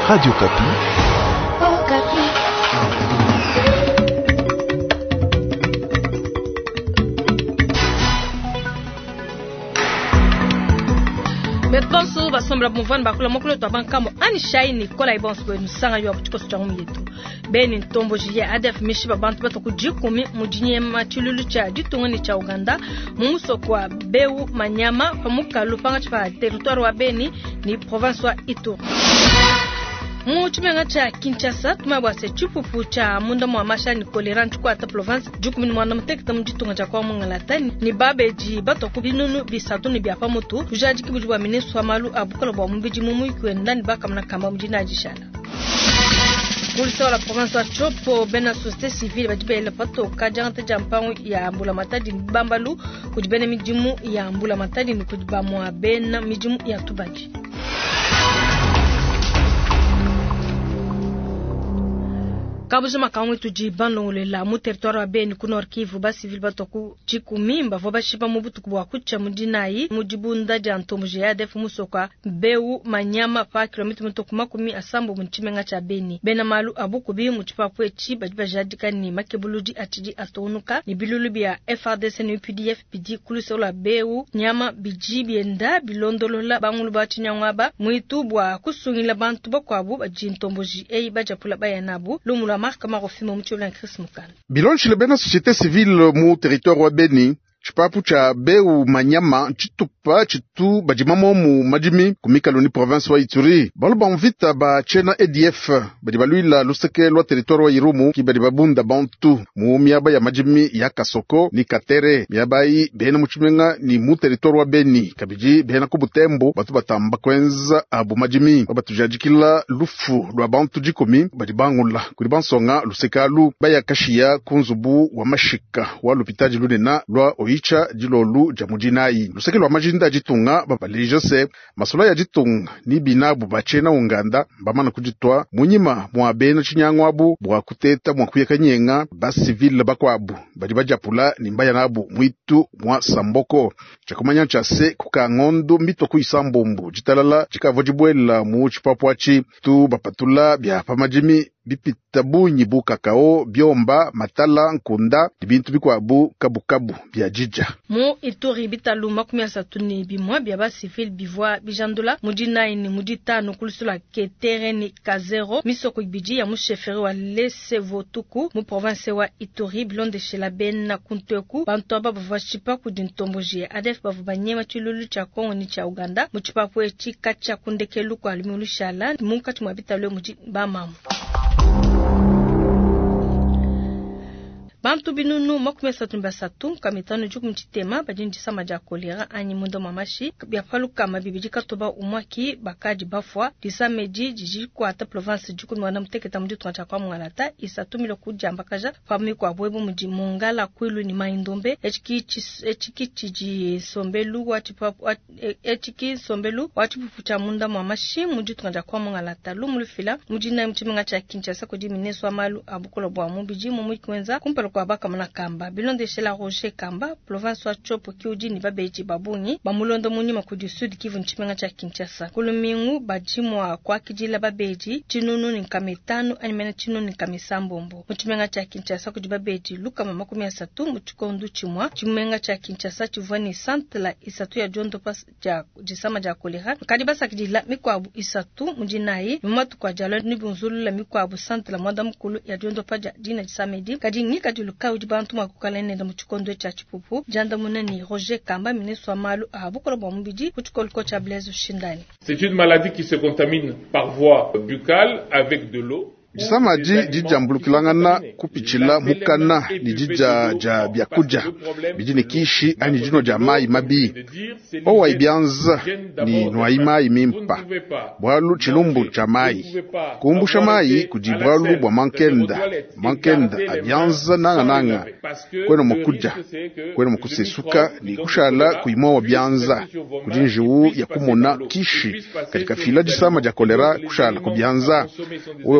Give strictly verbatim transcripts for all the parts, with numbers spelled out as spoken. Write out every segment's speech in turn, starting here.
Radio Kapi. Oh, Kapi. Metbanso basombra muvani bakula mokolo to bankamo ani shaini kola ibonso bwe nusanga yo kuchiko changu yetu beni ntombo jiye adef mishiba bantu bato kujikumi mujinye machululu cha ditungani cha Uganda mumuso kwa Beu Manyama pamuka lupanga cha territoire wa Beni ni province wa Ituri. Muchimenga cha Kinshasa tumabwase chupupu cha munda mwa masha ni kolerantu kwa ata province jukumi ni mwana mtekta mjitunga cha kwa mungalata ni babeji bato kubinunu bisatu ni biapa mutu tujaji kibujwa minesu wa malu abukolo bwa mbiji mumu ikiwenda ni baka mna kamba mjina ajishana. Kulisa la province wa Chopo bena société civile bajibe ile pato kajangata jampangu ya ambula matadi bambalu kujibene mijimu ya ambula matadi ni kujibamwa bena mijimu ya Tubaji. Kabuzuma kaungi tujibano lela mu territoire wa Beni ku Nord Kivu ba civil batoku chikumimba vo bashipa mubutu kubwa kucha mudinayi mujibunda janto mujya def musoka Beu Manyama pa kilometer mutoko makumi asambo munchimenga cha Beni bena malu abukubi muchipapu echi bajiba jadika ni makebuluji atiji atonuka ni bilulu bya F R D C ni P D F P D kulusola Beu Nyama bijibi enda bilondolola bangulu batinyangwaba muitubwa kusungila bantu bakwabu bajintomboji ei bajapula bayanabu lumula marque marofimo mutula Chris Mukana. Bilonchi le bena société civile mu territoire wa Beni chipapu cha Beu Manyama chitupa chitu bajimamo mu majimi kumika loni province wa Ituri balu banvita ba chena A D F badibaluila luseke lwa territoire wa Irumu ki badibabunda bantu mu miaba ya majimi ya Kasoko ni Katere miaba yi bena muchimenga ni mu territoire wa Beni kabiji bena kubutembo batu batamba kwenza abu majimi batujajikila lufu lwa bantu jikomi badibangula kulibansonga lusekalu baya kashia kunzubu wa mashika wa lupitaji lunena lwa icha jilolu jamujinayi luseke lwa majinda jitunga babalije se masula ya jitunga ni binabu bachena unganda bamana kujitwa munyima mwa bena chinyangwabu bwa kuteta mwa kuyekanyenga ba civil bakwabu bali bajapula nimbaya nabu mwitu mwa Samboko chakumanya chase kukangondo mbito kuisambombu jitalala chikavojibwela mu chipapwachi tu bapatula bya pamajimi bipita bunyi bukakao biomba matala nkunda bintu bikwabu kabukabu bya jija mu Ituri bitalu makumi asatu ni bimwa bya ba civil bivwa bijandula mujina ini mujitano kulusula Ketere ni Kazero misoko ibiji ya musheferi wa Lesevotuku mu province wa Ituri bilonde shela ben na kunteku bantu aba bavashipa kudintomboji adef bavu banyema chilulu cha Kongo ni cha Uganda muchipapo echi kacha kundekelu kwa alimulu shala munkati mwa bitalu muji bamamu. Bantu binunu makumi satu mbasatu kamitano juku mchitema bajinji sama ja kolera anyi mundo mamashi biafalu kama bibijika toba umwaki bakaji bafwa disameji jiji kwa ata province juku mwana mteketa mji tunacha kwa mwangalata isatu milo kujamba kaja fami kwa bwebu mji mungala kwilu ni maindombe echiki echiki chiji sombelu wachipapu echiki sombelu wachipufu cha munda mamashi mji tunacha kwa mwangalata lumulufila mji na mchimenga cha Kinshasa kujimineswa malu abukolo bwa mubiji mumu kwenza kumpelo kwa baka mna kamba bilonde shela Roger Kamba province wa Chopo kiujini babeji babunyi bamulondo munyuma kudi sud Kivu nchimenga cha Kinshasa kulumingu bajimwa kwa kijila babeji chinunu ni kametano animena chinunu ni kamesambombo nchimenga cha Kinshasa kudi babeji luka mama kumi asatu mchikondu chimwa chimenga cha Kinshasa chivani santla isatu ya jondo pas ja jisama ja kolera kadibasa kijila mikwabu isatu mjinayi mmatu kwa jalo ni bunzulu la mikwabu santla mwanda mkulu ya jondo pa jina jisamedi kadingi kadi luka ujibantu makukalene da muchikondo cha chipupu janda munani Roger Kamba ministre malu abukolo bombiji kuchikolko cha Blaise Shindani. C'est une maladie qui se contamine par voie buccale avec de l'eau. Jisama ji jija mbulukilangana kupichila mukana ni jija ja byakuja bijine kishi ani jino ja mai mabi owa ibyanza ni nwaima imimpa bwalu chilumbu cha mai kumbusha mai kujibwalu bwa mankenda mankenda abyanza nanga nanga kweno mukuja kweno mukusesuka ni kushala kuimoa byanza kujinjiwu ya kumona kishi katika fila jisama ja kolera kushala kubyanza uwe mulenga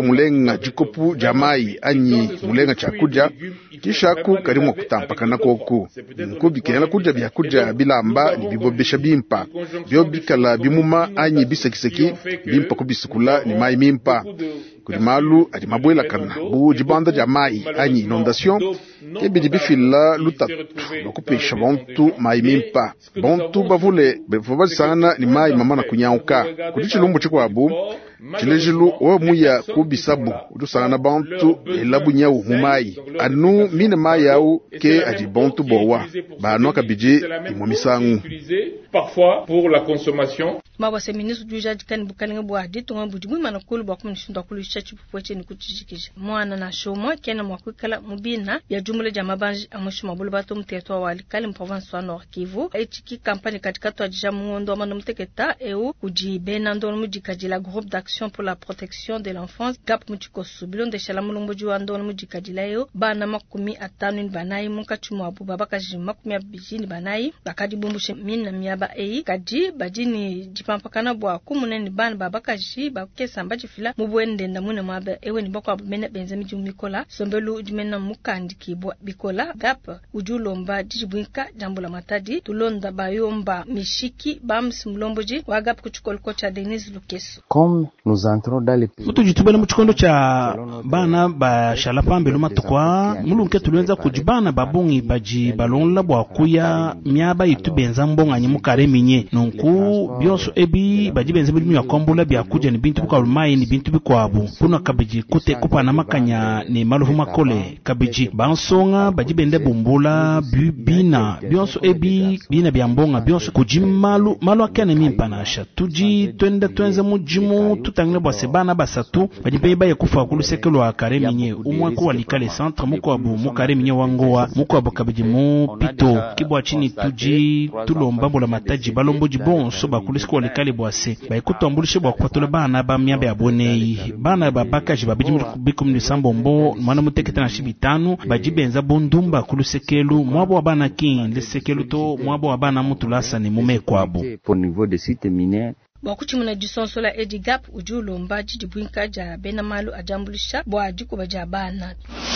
kulenga jikopu jamai anyi mulenga chakuja kisha ku karimo kutampakana koku nko bikenela kuja byakuja bilamba ni bibobesha bimpa byo bikala bimuma anyi bisekiseki bimpa kubisikula ni mai mimpa kuli malu adi mabwela kana bu jibanda jamai anyi inondation kebidi bifila lutatu nokupesha bontu mai mimpa bontu bavule bevuba sana ni mai mama na kunyauka kuli chilumbu chikwabu chilejilu o muya kubisabu udusana bantu elabu nyau humai anu mine mai yau ke adi bontu bowa bano kabiji imomisangu parfois pour la consommation. Mabwa se ministre du judge kan bukalinga bwa ditu ngam bujimu manakulu bwa kumishinda kulu chachi pupoche ni kuchijikisha mwana na shomo kena mwakukala mubina ya jumla jama banji amushi mabulu bato mteto wa alikali mprovince wa Nord Kivu echiki kampani katika to ajija mungondo mano mteketa eu kuji benando mujikaji la groupe d'action pour la protection de l'enfance gap mutiko subilon de shala mulumbu juwa ndo mujikaji la eu bana makumi atanu ni banayi munka chumu abu babaka jimakumi abijini banayi bakadi bumbushe mina miyaba ei kaji bajini jipampakana bwa kumuneni bana babaka ji bakesa mbaji fila mubwende ndamune mwabe ewe ni boko abumene benzemi jumikola sombelu jumena mukandiki bwa bikola gap ujulomba dijibwinka jambula matadi tulonda bayomba mishiki bams mlomboji wa gap kuchukol kocha Denise Lukeso comme nous entrons dans les pays mutu jitubele muchikondo cha bana ba shalapambe lumatukwa mulunke tulenza kujibana babungi baji balonla bwa kuya myaba itubenza mbonga nyimukare minye nonku byoso ebi baji benze bimu yakombula bya kuja ni bintu kwa ulmai ni bintu bikwabu kuna kabiji kute kupa na makanya ni malufu makole kabiji bansonga baji bende bumbula bina byoso ebi bina bya mbonga byoso kujimalu malu akene mimpanasha tuji twende twenze mujimu tutangle bwa sebana basatu baji beba yakufa kulusekelo akare minye umwe ko walikale centre muko abu mukare minye wangoa muko abu kabiji mu pito kibwa chini tuji tulomba bola mataji balombo jibonso bakulisiko walikale bwase bayikutombulishe bwa kwatula bana ba myambe abonei bana babaka jibabiji bikum nisambombo mwana muteketa na shibitanu bajibenza bondumba kulusekelu mwabo abana kin lesekelu to mwabo abana mutulasa ni mume kwabo pour niveau de site minière Wakuchimuna jisonsola edigap ujulo mbaji dibwinka ja benamalu ajambulisha bwa jiko bajabana.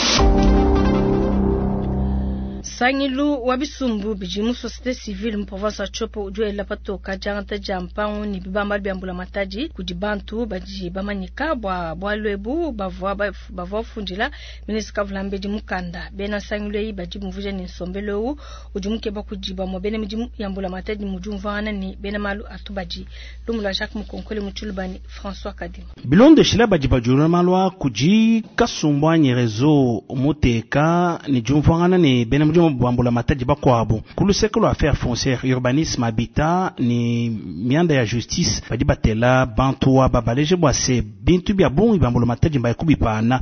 Sangilu wabisumbu bijimu société civile mprovince chopo ujue lapato kajanta jampangu ni bibamba biambula mataji kujibantu baji bamanyika bwa bwalwebu bavwa bavwa funjila ministre Vulambeji mukanda bena sangilu yi baji mvuje ni sombelo ujumuke bakujiba mo bene mijimu yambula mataji mujumvana ni bena malu atubaji lumula Jacques Mukonkole muchulubani François Kadima bilonde shila baji bajura malwa kuji kasumbwa nyerezo muteka ni jumvana ni bena bambula mataji bakwabo kulusekelo affaire foncière urbanisme habitat ni mianda ya justice badi batela bantu wa babaleje bwase bintu bya bongi bambula mataji mbaye kubipana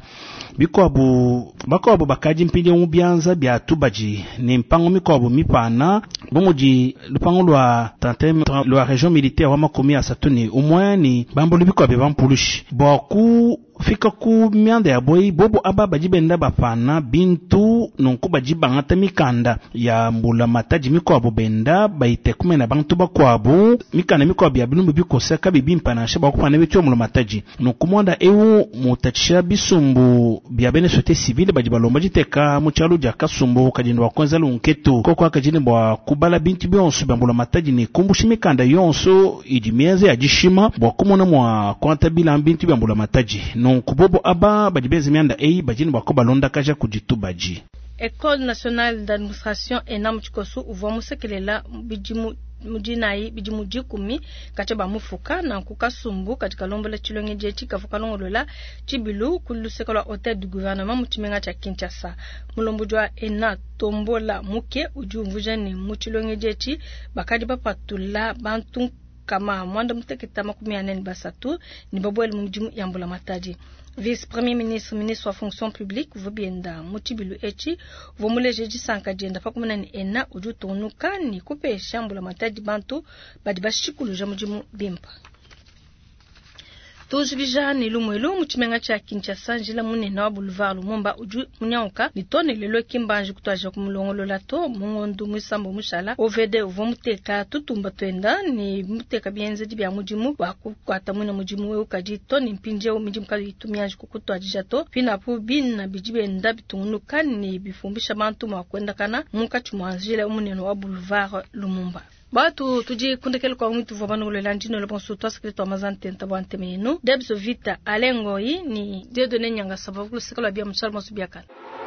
bikwabo bakwabo bakaji mpinde mubyanza bya tubaji ni mpango mikwabo mipana bomuji lupango lwa tantem lwa région militaire wa makomi asatuni umwani bambula bikwabo bampulushi boku fika ku mianda ya boy bobo aba bajibenda bapana bintu nonko bajibangata mikanda ya mbula mataji mikwabo benda baitekume na bantu bakwabo mikanda mikwabo ya bilumbu bikoseka bibimpa na shaba kupana bityo mbula mataji nokumonda ewu mutachisha bisumbu bya bene société civile bajibalomba jiteka muchalu ja kasumbu kajindi wakonza lunketo koko akajini bwa kubala bintu byonso bambula mataji ni kumbushi mikanda yonso ijimeze ajishima bwa kumona mwa kwanta bila bintu bambula mataji non kubobo aba bajibezi mianda ei bajini bakoba londa kaja kujitubaji École nationale d'administration enam chikosu uvomusekelela bijimu mujinai bijimu jikumi kachaba mufuka na kukasumbu katika lombo la chilonge jechi kafuka longo la chibilu kulusekala hotel du gouvernement mutimenga cha Kinshasa mulombo jwa ena tombola muke ujumvuja ni muchilonge jechi bakadi bapatula bantu kama mwanda mteketa makumi anene basatu ni babweli mjimu yambula mataji vice premier ministre ministre wa fonction publique vubienda mutibilu echi vomuleje jisanka jenda pakumana ni ena ujutonuka ni kupe shambula mataji bantu badi bashikulu ja mjimu bimpa tuzilija ni lumwelo muchimenga cha Kinshasa njila munene wa boulevard Lumumba uju munyauka ni tone lelo kimbanji kutwaje kumulongolola to mungondu mwisambo mushala ovede uvo muteka tutumba twenda ni muteka bienze di bya mujimu wakukwata muna mujimu we ukaji to ni mpinje wo mujimu kali itumiaje kukutwaje jato pina pu bin na bijibe nda bitungunuka ni bifumbisha bantu mwakwenda kana muka chumwanjile munene wa boulevard Lumumba. Batu tuji kundekele kwa mwitu vabano ule landino le bonso toa sekreto wa mazante ntabante menu. Debso vita alengoi ni dedo ne nyanga sababu sekala bia mchal masu biakana.